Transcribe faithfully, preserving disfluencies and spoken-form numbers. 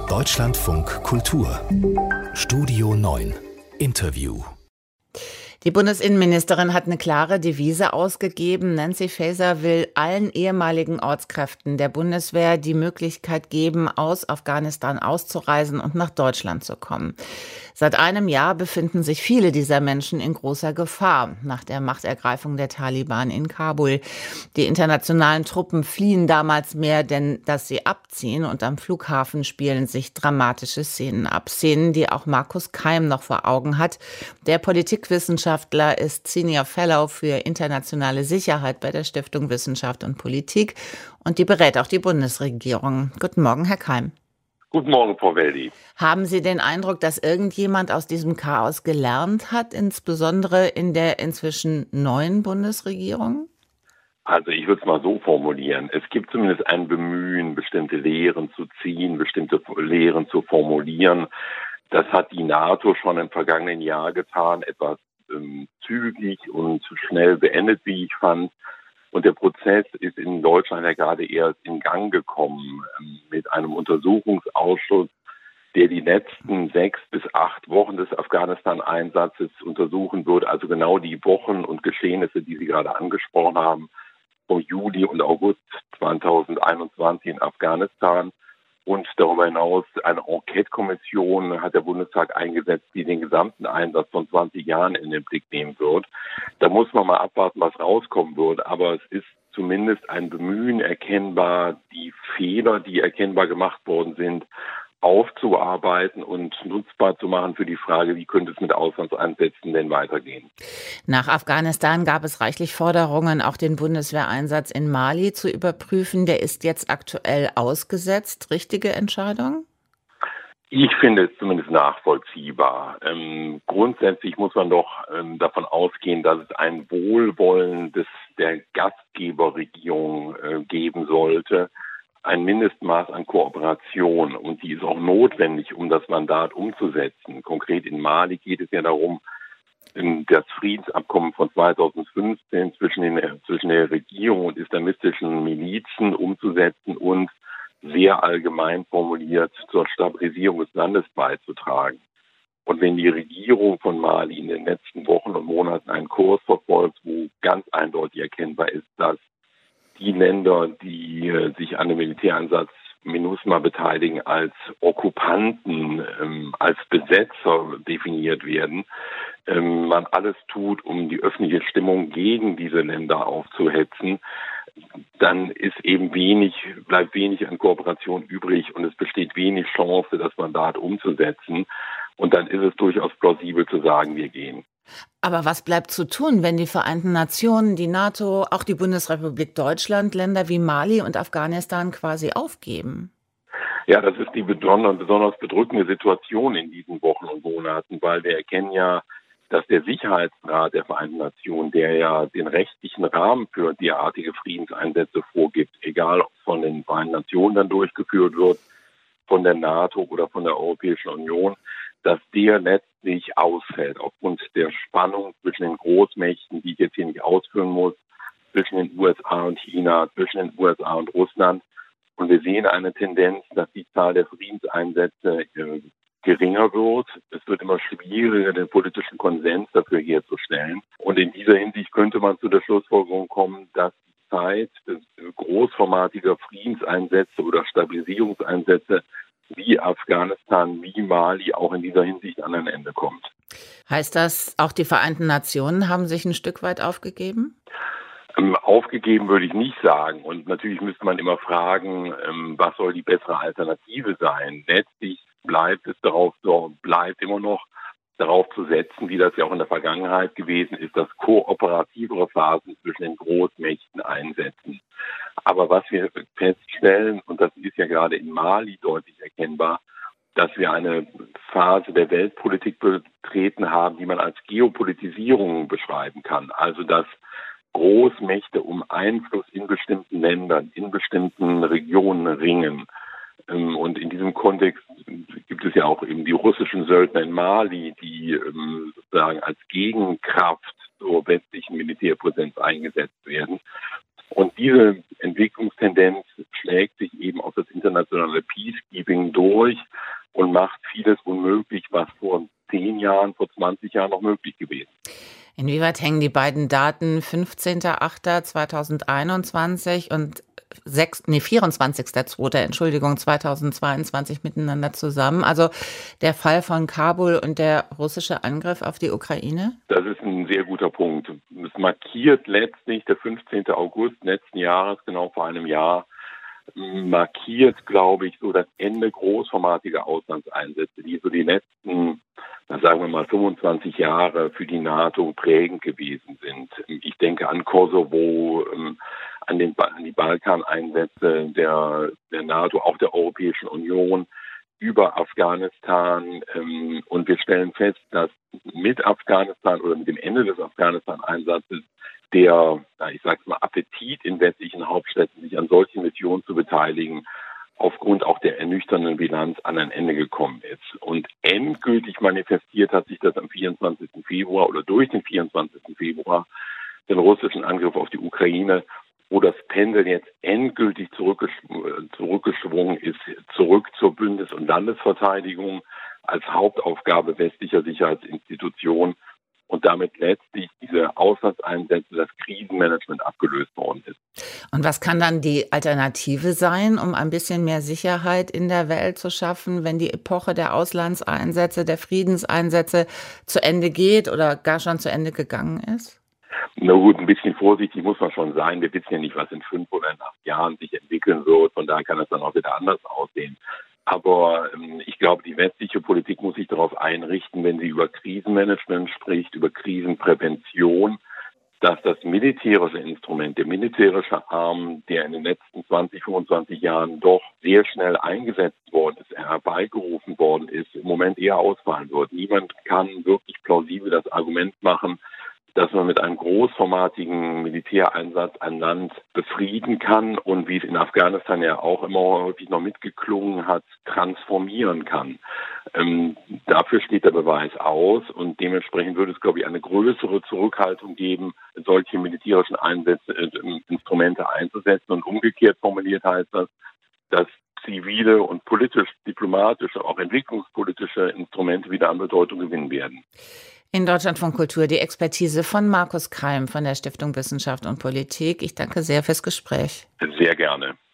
Deutschlandfunk Kultur Studio neun Interview. Die Bundesinnenministerin hat eine klare Devise ausgegeben. Nancy Faeser will allen ehemaligen Ortskräften der Bundeswehr die Möglichkeit geben, aus Afghanistan auszureisen und nach Deutschland zu kommen. Seit einem Jahr befinden sich viele dieser Menschen in großer Gefahr nach der Machtergreifung der Taliban in Kabul. Die internationalen Truppen fliehen damals mehr, denn dass sie abziehen, und am Flughafen spielen sich dramatische Szenen ab. Szenen, die auch Markus Keim noch vor Augen hat. Der Politikwissenschaftler ist Senior Fellow für internationale Sicherheit bei der Stiftung Wissenschaft und Politik und die berät auch die Bundesregierung. Guten Morgen, Herr Keim. Guten Morgen, Frau Weldi. Haben Sie den Eindruck, dass irgendjemand aus diesem Chaos gelernt hat, insbesondere in der inzwischen neuen Bundesregierung? Also ich würde es mal so formulieren. Es gibt zumindest ein Bemühen, bestimmte Lehren zu ziehen, bestimmte Lehren zu formulieren. Das hat die NATO schon im vergangenen Jahr getan, etwas ähm, zügig und schnell beendet, wie ich fand. Und der Prozess ist in Deutschland ja gerade erst in Gang gekommen ähm, mit einem Untersuchungsausschuss, der die letzten sechs bis acht Wochen des Afghanistan-Einsatzes untersuchen wird. Also genau die Wochen und Geschehnisse, die Sie gerade angesprochen haben, vom Juli und August zweitausendeinundzwanzig in Afghanistan. Und darüber hinaus eine Enquete-Kommission hat der Bundestag eingesetzt, die den gesamten Einsatz von zwanzig Jahren in den Blick nehmen wird. Da muss man mal abwarten, was rauskommen wird. Aber es ist zumindest ein Bemühen erkennbar, die Fehler, die erkennbar gemacht worden sind, aufzuarbeiten und nutzbar zu machen für die Frage, wie könnte es mit Auslandseinsätzen denn weitergehen. Nach Afghanistan gab es reichlich Forderungen, auch den Bundeswehreinsatz in Mali zu überprüfen. Der ist jetzt aktuell ausgesetzt. Richtige Entscheidung? Ich finde es zumindest nachvollziehbar. Ähm, grundsätzlich muss man doch ähm, davon ausgehen, dass es ein Wohlwollen des, der Gastgeberregierung äh, geben sollte, ein Mindestmaß an Kooperation, und die ist auch notwendig, um das Mandat umzusetzen. Konkret in Mali geht es ja darum, das Friedensabkommen von zweitausendfünfzehn zwischen, den, zwischen der Regierung und islamistischen Milizen umzusetzen und sehr allgemein formuliert zur Stabilisierung des Landes beizutragen. Und wenn die Regierung von Mali in den letzten Wochen und Monaten einen Kurs verfolgt, wo ganz eindeutig erkennbar ist, dass die Länder, die äh, sich an dem Militäreinsatz MINUSMA beteiligen, als Okkupanten, ähm, als Besetzer definiert werden, ähm, man alles tut, um die öffentliche Stimmung gegen diese Länder aufzuhetzen, dann ist eben wenig, bleibt wenig an Kooperation übrig und es besteht wenig Chance, das Mandat umzusetzen. Und dann ist es durchaus plausibel zu sagen, wir gehen. Aber was bleibt zu tun, wenn die Vereinten Nationen, die NATO, auch die Bundesrepublik Deutschland, Länder wie Mali und Afghanistan quasi aufgeben? Ja, das ist die besonders bedrückende Situation in diesen Wochen und Monaten, weil wir erkennen ja, dass der Sicherheitsrat der Vereinten Nationen, der ja den rechtlichen Rahmen für derartige Friedenseinsätze vorgibt, egal ob es von den Vereinten Nationen dann durchgeführt wird, von der NATO oder von der Europäischen Union, dass der letztlich ausfällt aufgrund der Spannung zwischen den Großmächten, die ich jetzt hier nicht ausführen muss, zwischen den U S A und China, zwischen den U S A und Russland. Und wir sehen eine Tendenz, dass die Zahl der Friedenseinsätze äh, geringer wird. Es wird immer schwieriger, den politischen Konsens dafür herzustellen. Und in dieser Hinsicht könnte man zu der Schlussfolgerung kommen, dass die Zeit großformatiger Friedenseinsätze oder Stabilisierungseinsätze wie Afghanistan, wie Mali auch in dieser Hinsicht an ein Ende kommt. Heißt das, auch die Vereinten Nationen haben sich ein Stück weit aufgegeben? Ähm, aufgegeben würde ich nicht sagen. Und natürlich müsste man immer fragen, ähm, was soll die bessere Alternative sein? Letztlich bleibt es darauf, so bleibt immer noch darauf zu setzen, wie das ja auch in der Vergangenheit gewesen ist, dass kooperativere Phasen zwischen den Großmächten einsetzen. Aber was wir feststellen, und das ist ja gerade in Mali deutlich erkennbar, dass wir eine Phase der Weltpolitik betreten haben, die man als Geopolitisierung beschreiben kann. Also dass Großmächte um Einfluss in bestimmten Ländern, in bestimmten Regionen ringen. Und in diesem Kontext gibt es ja auch eben die russischen Söldner in Mali, die sozusagen als Gegenkraft zur westlichen Militärpräsenz eingesetzt werden. Und diese Entwicklungstendenz schlägt sich eben auf das internationale Peacekeeping durch und macht vieles unmöglich, was vor zehn Jahren, vor zwanzig Jahren noch möglich gewesen ist. Inwieweit hängen die beiden Daten fünfzehnter achter zweitausendeinundzwanzig und sechs, nee, vierundzwanzigster zweiter Entschuldigung, zweitausendzweiundzwanzig miteinander zusammen? Also der Fall von Kabul und der russische Angriff auf die Ukraine? Das ist ein sehr guter Punkt. Es markiert letztlich der fünfzehnten August letzten Jahres, genau vor einem Jahr, markiert, glaube ich, so das Ende großformatiger Auslandseinsätze, die so die letzten, na, sagen wir mal, fünfundzwanzig Jahre für die NATO prägend gewesen sind. Ich denke an Kosovo, an, den, an die Balkaneinsätze der, der NATO, auch der Europäischen Union, über Afghanistan. Und wir stellen fest, dass mit Afghanistan oder mit dem Ende des Afghanistan-Einsatzes der, ich sag's mal, Appetit in westlichen Hauptstädten, sich an solchen Missionen zu beteiligen, aufgrund auch der ernüchternden Bilanz an ein Ende gekommen ist. Und endgültig manifestiert hat sich das am vierundzwanzigsten Februar oder durch den vierundzwanzigsten Februar, den russischen Angriff auf die Ukraine, wo das Pendel jetzt endgültig zurückgeschw- zurückgeschwungen ist, zurück zur Bündnis- und Landesverteidigung als Hauptaufgabe westlicher Sicherheitsinstitutionen und damit letztlich diese Auslandseinsätze, das Krisenmanagement abgelöst worden ist. Und was kann dann die Alternative sein, um ein bisschen mehr Sicherheit in der Welt zu schaffen, wenn die Epoche der Auslandseinsätze, der Friedenseinsätze zu Ende geht oder gar schon zu Ende gegangen ist? Na gut, ein bisschen vorsichtig muss man schon sein. Wir wissen ja nicht, was in fünf oder in acht Jahren sich entwickeln wird. Von daher kann es dann auch wieder anders aussehen. Aber ähm, ich glaube, die westliche Politik muss sich darauf einrichten, wenn sie über Krisenmanagement spricht, über Krisenprävention, dass das militärische Instrument, der militärische Arm, der in den letzten zwanzig, fünfundzwanzig Jahren doch sehr schnell eingesetzt worden ist, herbeigerufen worden ist, im Moment eher ausfallen wird. Niemand kann wirklich plausibel das Argument machen, dass man mit einem großformatigen Militäreinsatz ein Land befrieden kann und, wie es in Afghanistan ja auch immer häufig noch mitgeklungen hat, transformieren kann. Ähm, dafür steht der Beweis aus und dementsprechend würde es, glaube ich, eine größere Zurückhaltung geben, solche militärischen Einsätze, äh, Instrumente einzusetzen. Und umgekehrt formuliert heißt das, dass zivile und politisch-diplomatische, auch entwicklungspolitische Instrumente wieder an Bedeutung gewinnen werden. In Deutschlandfunk Kultur die Expertise von Markus Kreim von der Stiftung Wissenschaft und Politik. Ich danke sehr fürs Gespräch. Sehr gerne.